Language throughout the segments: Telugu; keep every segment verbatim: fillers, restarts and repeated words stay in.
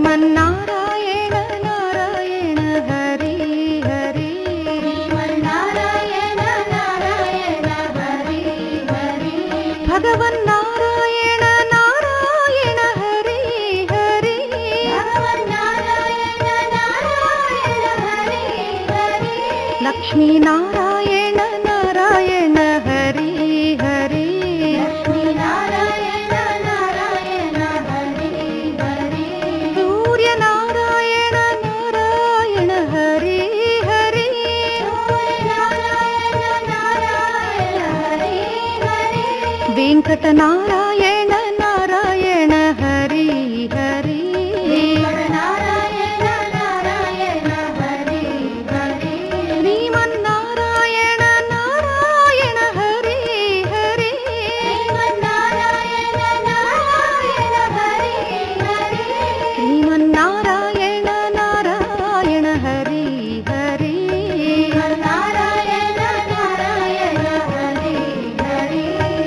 శ్రీమన్నారాయణ నారాయణ హరి హరి శ్రీమన్నారాయణ నారాయణ హరి హరి భగవన్నారాయణ నారాయణ హరి హరి భగవన్నారాయణ నారాయణ హరి హరి లక్ష్మీనారాయణ నారాయణ హరి హరి లక్ష్మీనారాయణ నారాయణ హరి హరి సూర్యనారాయణ నారాయణ హరి హరి సూర్యనారాయణ నారాయణ హరి హరి వెంకటనారాయణ నారాయణ హరి హరి వెంకటనారాయణ నారాయణ హరి హరి శ్రీమన్నారాయణ నారాయణ హరి హరి శ్రీమన్నారాయణ నారాయణ హరి హరి శ్రీమన్నారాయణ నారాయణ హరి హరి శ్రీమన్నారాయణ నారాయణ హరి హరి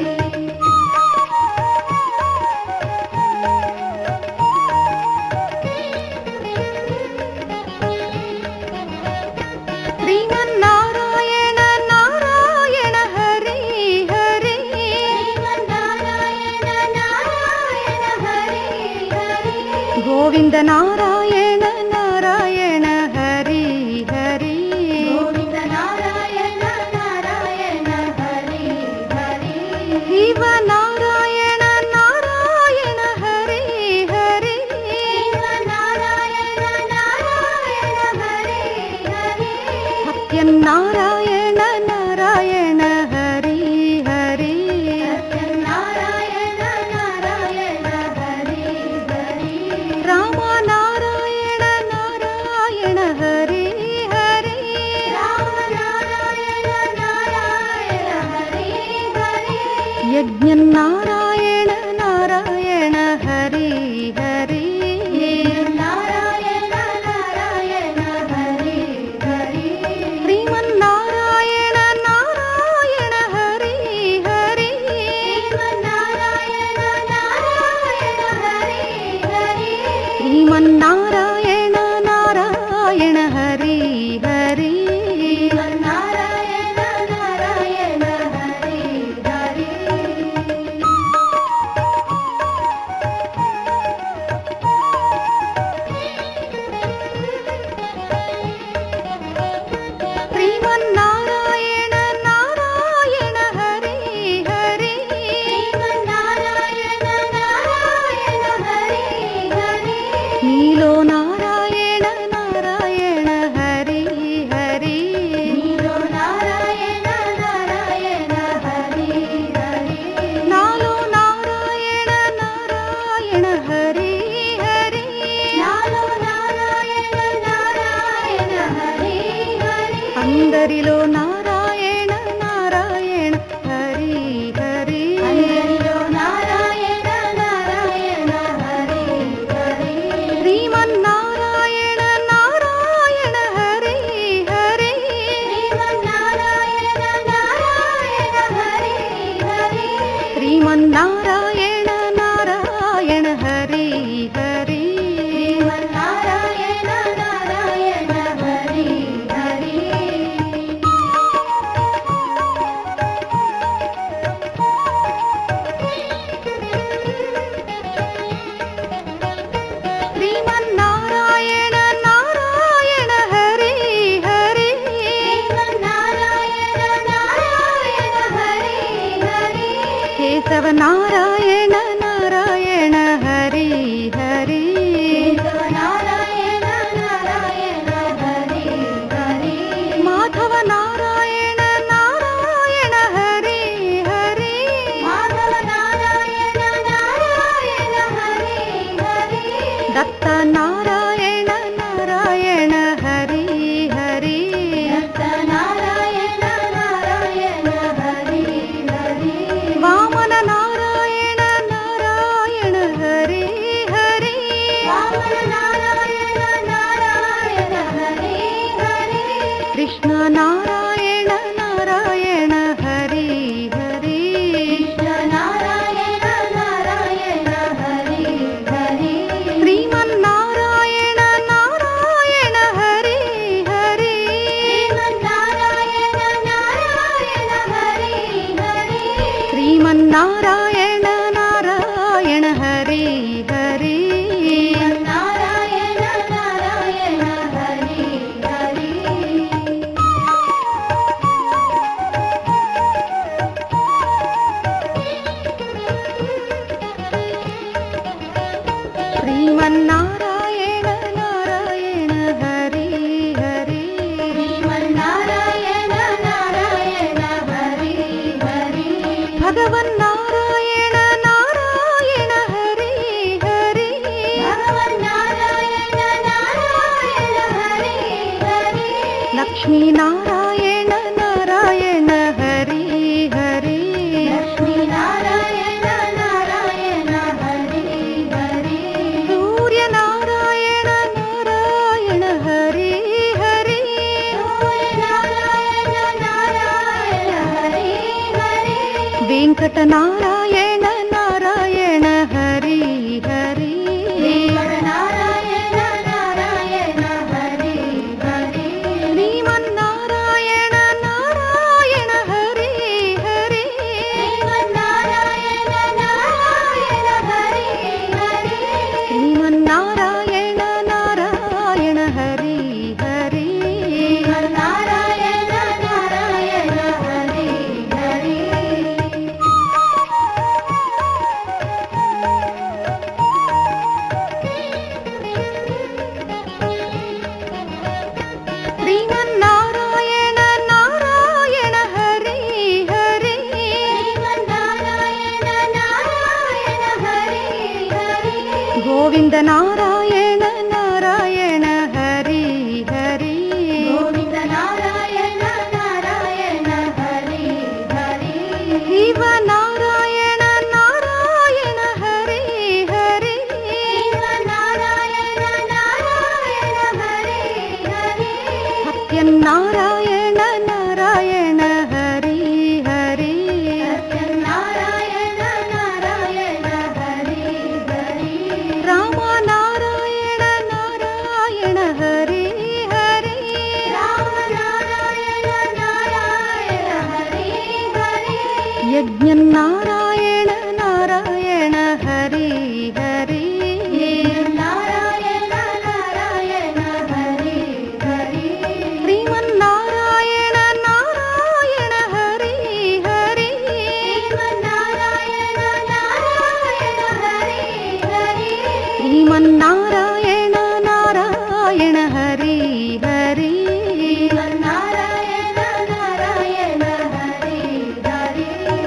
శ్రీమన్నారాయణ నారాయణ హరి హరి శ్రీమన్నారాయణ నారాయణ హరి హరి గోవింద నారాయణ నారాయణ హరి హరి గోవింద నారాయణ నారాయణ హరి హరి శివ నారాయణ నారాయణ హరి హరి శివ నారాయణ నారాయణ హరి హరి సత్యనారాయణ నారాయణ హరి హరి సత్యనారాయణ నారాయణ హరి హరి రామనారాయణ నారాయణ హరి హరి రామనారాయణ నారాయణ హరి హరి యజ్ఞనారాయణ నారాయణ హరి హరి నారాయణ నారాయణ హరి హరి శ్రీమన్నారాయణ నారాయణ హరి హరి శ్రీమన్నారాయణ నారాయణ హరి హరి శ్రీమన్నారాయణ నారాయణ హరి హరి శ్రీమన్నారాయణ నారాయణ హరి హరి శ్రీమన్నారాయణ నారాయణ హరి హరి శ్రీమన్నారాయణ నారాయణ హరి హరి నీలో నారాయణ నారాయణ హరి హరి నీలో నారాయణ నారాయణ హరి హరి నాలో నారాయణ నారాయణ హరి హరి నాలో నారాయణ నారాయణ హరి హరి అందరిలో నారాయణ నారాయణ హరి హరి అందరిలో నారాయణ నారాయణ హరి హరి శ్రీమన్నారాయణ నారాయణ హరి హరి శ్రీమన్నారాయణ నారాయణ హరి హరి శ్రీమన్నారాయణ నారాయణ హరి హరి శ్రీమన్నారాయణ నారాయణ హరి హరి శ్రీమన్నారాయణ నారాయణ హరి హరి శ్రీమన్నారాయణ నారాయణ హరి హరి కేశవ నారాయణ నారాయణ హరి హరి కేశవ నారాయణ నారాయణ హరి హరి మాధవ నారాయణ నారాయణ హరి హరి మాధవ నారాయణ నారాయణ హరి హరి దత్త నారాయణ నారాయణ హరి హరి దత్త నారాయణ నారాయణ హరి హరి వామన నారాయణ శ్రీమన్నారాయణ నారాయణ హరి హరి శ్రీమన్నారాయణ నారాయణ హరి హరి భగవన్నారాయణ నారాయణ హరి హరి భగవన్నారాయణ నారాయణ హరి హరి లక్ష్మీనారాయణ నారాయణ హరి హరి లక్ష్మీనారాయణ నారాయణ హరి హరి సూర్యనారాయణ నారాయణ హరి హరి సూర్యనారాయణ నారాయణ హరి హరి వెంకటనారాయణ నారాయణ హరి హరి వెంకటనారాయణ నారాయణ హరి హరి శ్రీమన్నారాయణ నారాయణ హరి హరి శ్రీమన్నారాయణ నారాయణ హరి హరి శ్రీమన్నారాయణ నారాయణ హరి హరి శ్రీమన్నారాయణ నారాయణ హరి హరి శ్రీమన్నారాయణ నారాయణ హరి హరి శ్రీమన్నారాయణ నారాయణ హరి హరి గోవింద నారాయణ నారాయణ హరి హరి గోవింద నారాయణ నారాయణ హరి హరి శివ నారాయణ నారాయణ హరి హరి శ్రీమన్నారాయణ నారాయణ హరి హరి సత్యనారాయణ నారాయణ హరి హరి సత్యనారాయణ నారాయణ హరి హరి రామనారాయణ నారాయణ హరి హరి రామనారాయణ నారాయణ హరి హరి యజ్ఞనారాయణ నారాయణ హరి హరి నారాయణ నారాయణ హరి హరి శ్రీమన్నారాయణ నారాయణ హరి హరి శ్రీమన్నారాయణ నారాయణ హరి హరి శ్రీమన్నారాయణ నారాయణ హరి హరి శ్రీమన్నారాయణ నారాయణ హరి హరి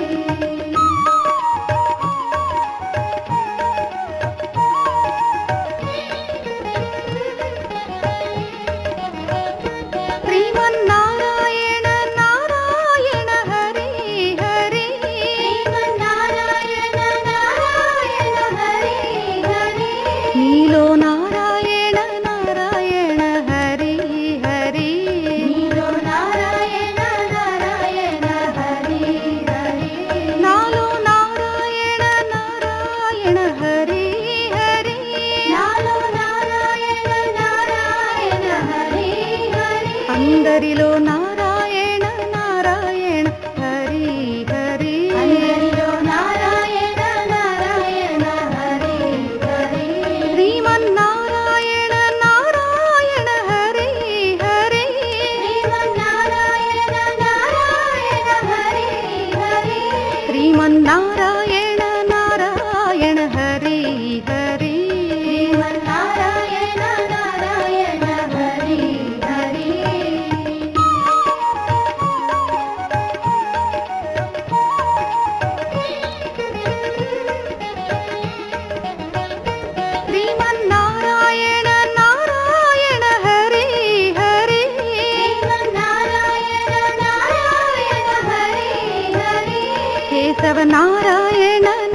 శ్రీమన్నారాయణ నారాయణ హరి హరి శ్రీమన్నారాయణ నారాయణ హరి హరి నీలో నారాయణ నారాయణ హరి హరి నీలో నారాయణ నారాయణ హరి హరి నాలో నారాయణ నారాయణ హరి హరి నాలో నారాయణ నారాయణ హరి హరి అందరిలో నారాయణ నారాయణ హరి హరి అందరిలో నారాయణ నారాయణ హరి హరి శ్రీమన్నారాయణ నారాయణ హరి హరి శ్రీమన్నారాయణ నారాయణ హరి హరి శ్రీమన్నారాయణ నారాయణ హరి హరి శ్రీమన్నారాయణ నారాయణ హరి హరి శ్రీమన్నారాయణ నారాయణ హరి హరి శ్రీమన్నారాయణ నారాయణ హరి హరి కేశవ నారాయణ